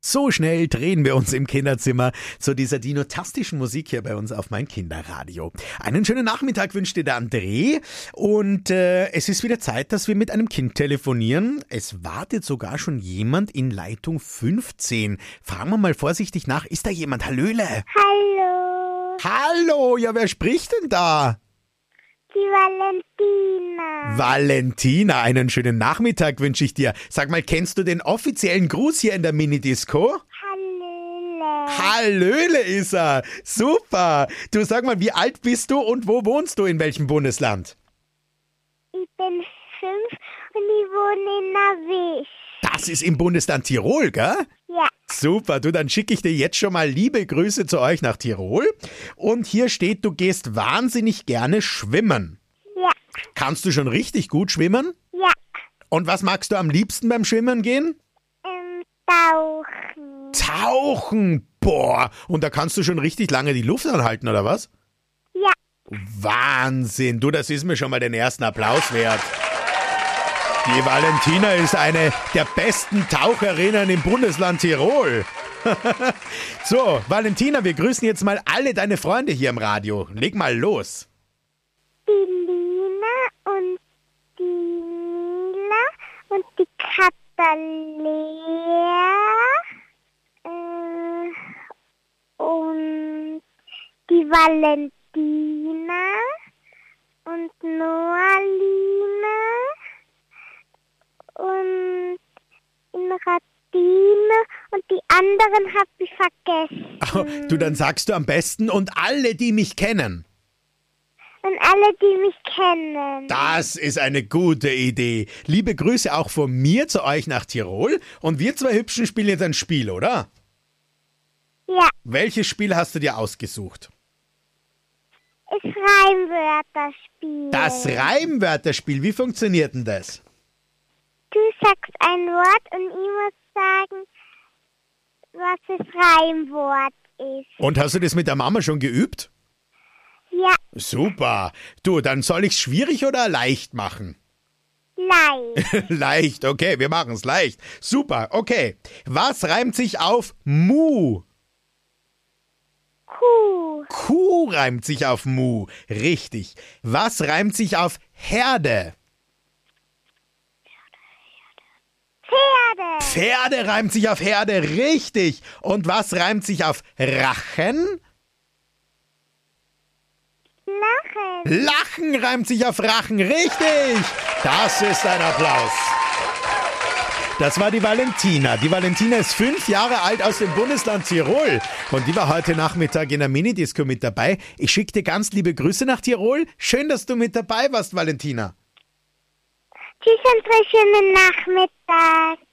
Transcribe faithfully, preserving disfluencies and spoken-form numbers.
So schnell drehen wir uns im Kinderzimmer zu dieser dinotastischen Musik hier bei uns auf mein Kinderradio. Einen schönen Nachmittag wünscht dir der André und äh, es ist wieder Zeit, dass wir mit einem Kind telefonieren. Es wartet sogar schon jemand in Leitung fünfzehn. Fragen wir mal vorsichtig nach, ist da jemand? Hallöle? Hallo, Hallo, ja, wer spricht denn da? die Valentina. Valentina, einen schönen Nachmittag wünsche ich dir. Sag mal, kennst du den offiziellen Gruß hier in der Minidisco? Hallöle. Hallöle ist er. Super. Du, sag mal, wie alt bist du und wo wohnst du, in welchem Bundesland? Ich bin fünf und ich wohne in Nawisch. Das ist im Bundesland Tirol, gell? Ja, Super, du, dann schicke ich dir jetzt schon mal liebe Grüße zu euch nach Tirol. Und hier steht, du gehst wahnsinnig gerne schwimmen. ja, Kannst du schon richtig gut schwimmen? ja. Und was magst du am liebsten beim Schwimmen gehen? Ähm, tauchen. Tauchen. Boah, und da kannst du schon richtig lange die Luft anhalten, oder was? Ja, Wahnsinn, du, das ist mir schon mal den ersten Applaus wert. Die Valentina ist eine der besten Taucherinnen im Bundesland Tirol. So, Valentina, wir grüßen jetzt mal alle deine Freunde hier im Radio. Leg mal los. die Lina und die Mila und die Katalea äh, und die Valentina und Noalina und in Radine und die anderen hab ich vergessen. Oh, du, dann sagst du am besten und alle, die mich kennen. Und alle, die mich kennen. Das ist eine gute Idee. Liebe Grüße auch von mir zu euch nach Tirol. Und wir zwei Hübschen spielen jetzt ein Spiel, oder? Ja, Welches Spiel hast du dir ausgesucht? ist Reimwörterspiel. Das Reimwörterspiel. Wie funktioniert denn das? Du sagst ein Wort und ich muss sagen, was das Reimwort ist. Und hast du das mit der Mama schon geübt? Ja, Super. Du, dann soll ich's schwierig oder leicht machen? leicht. Leicht, okay, wir machen's leicht. Super, okay. Was reimt sich auf Mu? Kuh, Kuh reimt sich auf Mu. Richtig. Was reimt sich auf Herde? Pferde, Pferde reimt sich auf Herde. Richtig. Und was reimt sich auf Rachen? Lachen, Lachen reimt sich auf Rachen. Richtig. Das ist ein Applaus. Das war die Valentina. Die Valentina ist fünf Jahre alt aus dem Bundesland Tirol. Und die war heute Nachmittag in der Minidisco mit dabei. Ich schicke dir ganz liebe Grüße nach Tirol. Schön, dass du mit dabei warst, Valentina. tschüss und einen schönen Nachmittag.